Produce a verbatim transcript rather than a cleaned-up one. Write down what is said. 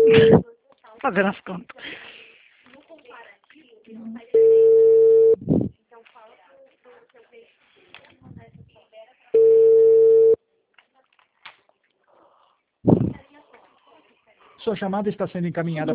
Fazendo as contas. Sua chamada está sendo encaminhada